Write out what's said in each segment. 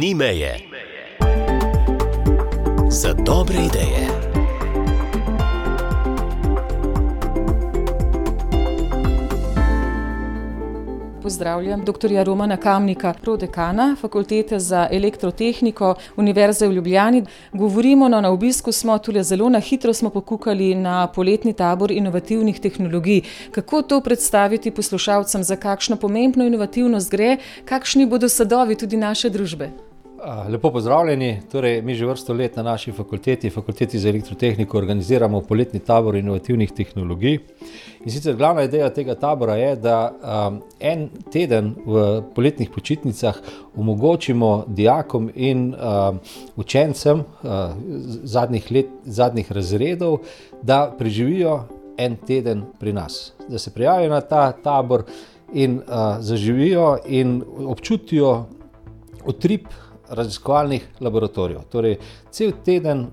Ni meje. Za dobre ideje. Pozdravljam dr. Romana Kamnika, prodekana Fakultete za elektrotehniko Univerze v Ljubljani. Govorimo, na obisku smo tule zelo na hitro smo pokukali na poletni tabor inovativnih tehnologij. Kako to predstaviti poslušalcem, za kakšno pomembno inovativnost gre, kakšni bodo sadovi tudi naše družbe? Lepo pozdravljeni. Torej, mi že vrsto let na naši Fakulteti za elektrotehniko organiziramo poletni tabor inovativnih tehnologij. In sicer glavna ideja tega tabora je, da en teden v poletnih počitnicah omogočimo dijakom in učencem zadnjih razredov, da preživijo en teden pri nas. Da se prijavijo na ta tabor in zaživijo in občutijo utrip raziskovalnih laboratorijev. Torej, cel teden,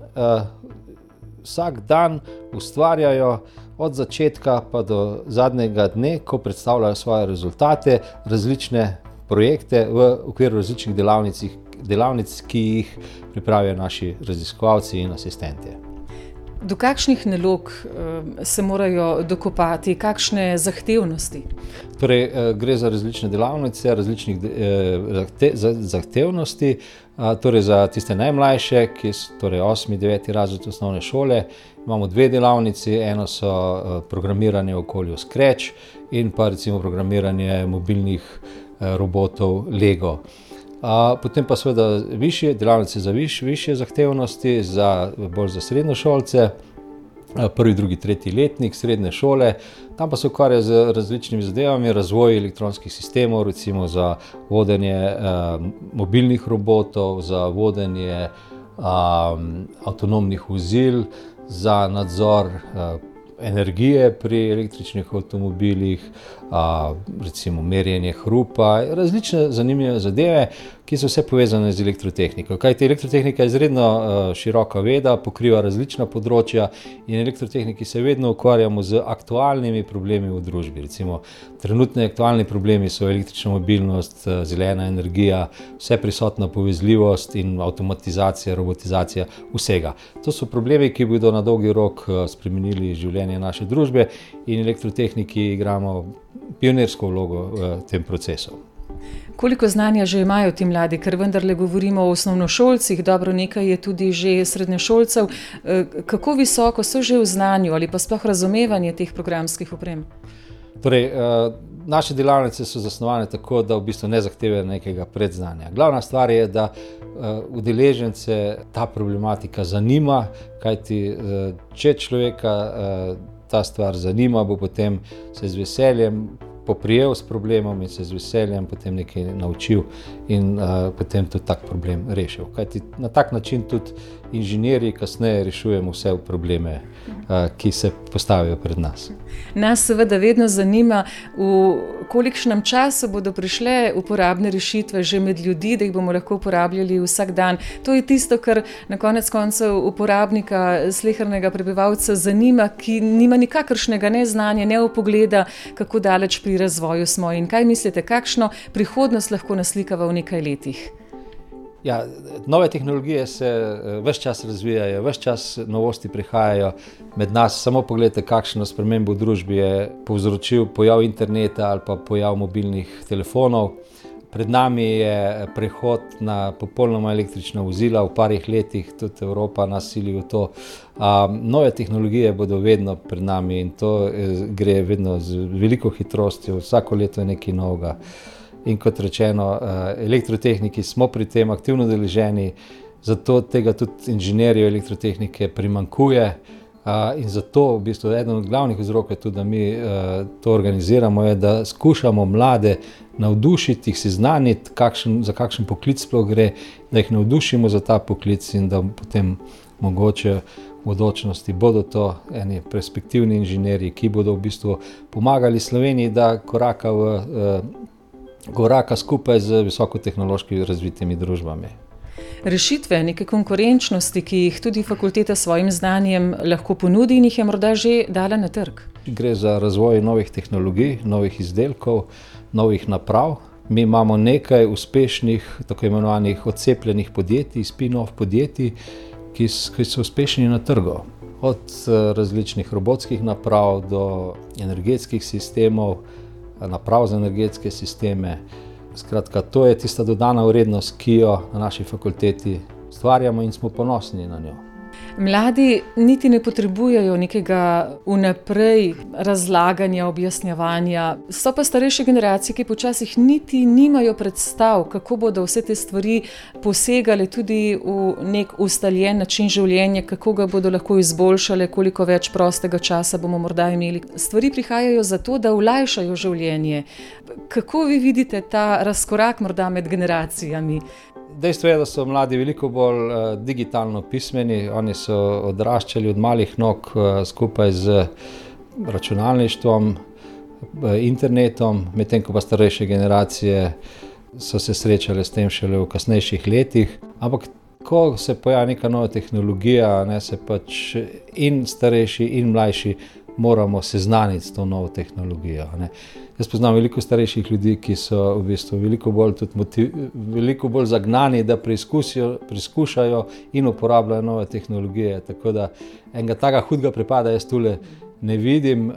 vsak dan ustvarjajo od začetka pa do zadnjega dne, ko predstavljajo svoje rezultate, različne projekte v okviru različnih delavnic, ki jih pripravijo naši raziskovalci in asistenti. Do kakšnih nalog se morajo dokopati, kakšne zahtevnosti? Torej, gre za različne delavnice, različnih zahtevnosti, torej za tiste najmlajše, ki so torej 8. 9. razred osnovne šole. Imamo dve delavnici, eno so programiranje v okolju Scratch in pa recimo programiranje mobilnih robotov Lego. Potem pa seveda delavnice za višje zahtevnosti, bolj za srednjošolce, 1., 2., 3. letnik srednje šole. Tam pa se ukvarja z različnimi zadevami, razvoj elektronskih sistemov, recimo za vodenje mobilnih robotov, za vodenje avtonomnih vozil, za nadzor energije pri električnih avtomobilih, recimo merjenje hrupa, različne zanimive zadeve, ki so vse povezane z elektrotehniko. Kajti elektrotehnika je izredno široka veda, pokriva različna področja in elektrotehniki se vedno ukvarjamo z aktualnimi problemi v družbi. Recimo, trenutni aktualni problemi so električna mobilnost, zelena energija, vseprisotna povezljivost in avtomatizacija, robotizacija vsega. To so problemi, ki bodo na dolgi rok spremenili življenje naše družbe in elektrotehniki igramo pionirsko vlogo v tem procesu. Koliko znanja že imajo ti mladi, ker vendarle govorimo o osnovnošolcih, dobro nekaj je tudi že srednješolcev. Kako visoko so že v znanju ali pa sploh razumevanje teh programskih oprem? Torej, naše delavnice so zasnovane tako, da v bistvu ne zahtevajo nekega predznanja. Glavna stvar je, da udeležence ta problematika zanima, kajti če človeka ta stvar zanima, bo potem se z veseljem poprijel s problemom in se z veseljem potem nekaj naučil in potem tudi tak problem rešil. Kajti na tak način tudi inženirji kasneje rešujemo vse probleme, ki se postavijo pred nas. Nas seveda vedno zanima, v kolikšnem času bodo prišle uporabne rešitve že med ljudi, da jih bomo lahko uporabljali vsak dan. To je tisto, kar na konec koncev uporabnika, slehernega prebivalca zanima, ki nima nikakršnega ne znanja, ne vpogleda, kako daleč pri razvoju smo. In kaj mislite, kakšno prihodnost lahko naslikava v nekaj letih? Ja, nove tehnologije se ves čas razvijajo, ves čas novosti prihajajo med nas. Samo pogledajte, kakšno spremembo v družbi je povzročil pojav interneta ali pa pojav mobilnih telefonov. Pred nami je prehod na popolnoma električna vozila, v parih letih tudi Evropa nas sili v to. Nove tehnologije bodo vedno pred nami in to gre vedno z veliko hitrostjo, vsako leto je nekaj novega. In kot rečeno, elektrotehniki smo pri tem aktivno udeleženi, zato tega tudi inženirjev elektrotehnike primanjkuje. In zato v bistvu eden od glavnih vzrokov je tudi, da mi to organiziramo, je, da skušamo mlade navdušiti, jih seznaniti, za kakšen poklic sploh gre, da jih navdušimo za ta poklic in da potem mogoče v bodočnosti bodo to eni perspektivni inženirji, ki bodo v bistvu pomagali Sloveniji, da koraka skupaj z visokotehnološki razvitimi družbami. Rešitve, neke konkurenčnosti, ki jih tudi fakulteta s svojim znanjem lahko ponudi in jih je morda že dala na trg? Gre za razvoj novih tehnologij, novih izdelkov, novih naprav, Mi imamo nekaj uspešnih, tako imenovanih odcepljenih podjetij, spin-off podjetij, ki so uspešni na trgu. Od različnih robotskih naprav do energetskih sistemov, naprav za energetske sisteme. Skratka, to je tista dodana vrednost, ki jo na naši fakulteti ustvarjamo in smo ponosni na njo. Mladi niti ne potrebujejo nekega vnaprej razlaganja, objasnjevanja. So pa starejše generacije, ki počasih niti nimajo predstav, kako bodo vse te stvari posegale tudi v nek ustaljen način življenja, kako ga bodo lahko izboljšale, koliko več prostega časa bomo morda imeli. Stvari prihajajo zato, da olajšajo življenje. Kako vi vidite ta razkorak morda med generacijami? Dejstvo je, da so mladi veliko bolj digitalno pismeni. Oni so odraščali od malih nog skupaj z računalništvom, internetom, medtem ko pa starejše generacije so se srečale s tem šele v kasnejših letih. Ampak ko se pojavi neka nova tehnologija, se pač in starejši in mlajši moramo seznaniti s to novo tehnologijo. Jaz poznam veliko starejših ljudi, ki so v bistvu veliko bolj zagnani, da preizkušajo in uporabljajo nove tehnologije. Tako da enega takega hudega prepada jaz tule ne vidim.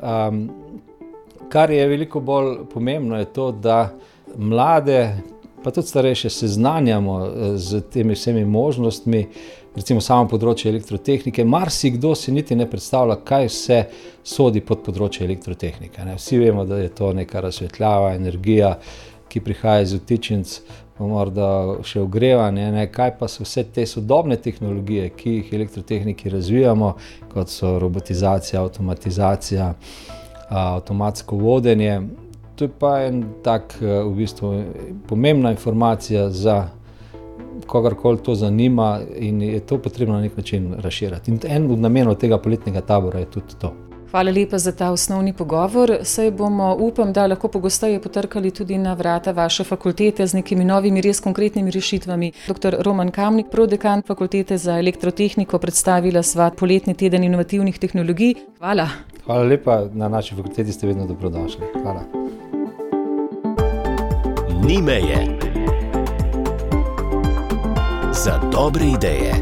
Kar je veliko bolj pomembno je to, da mlade, pa tudi starejše seznanjamo z temi vsemi možnostmi, recimo samo področje elektrotehnike. Marsikdo si niti ne predstavlja, kaj vse sodi pod področje elektrotehnike. Vsi vemo, da je to neka razsvetljava, energija, ki prihaja iz vtičnic, pa morda še ogrevanje. Kaj pa so vse te sodobne tehnologije, ki jih elektrotehniki razvijamo, kot so robotizacija, avtomatizacija, avtomatsko vodenje. To je pa en tak v bistvu pomembna informacija za kogarkoli to zanima in je to potrebno na nek način razširiti. In en od namenov tega poletnega tabora je tudi to. Hvala lepa za ta osnovni pogovor. Saj bomo, upam, da lahko pogosteje potrkali tudi na vrata vaše fakultete z nekimi novimi, res konkretnimi rešitvami. Dr. Roman Kamnik, prodekan Fakultete za elektrotehniko, predstavila sva poletni teden inovativnih tehnologij. Hvala. Hvala lepa, na naši fakulteti ste vedno dobrodošli. Hvala. Ni meje za dobre ideje.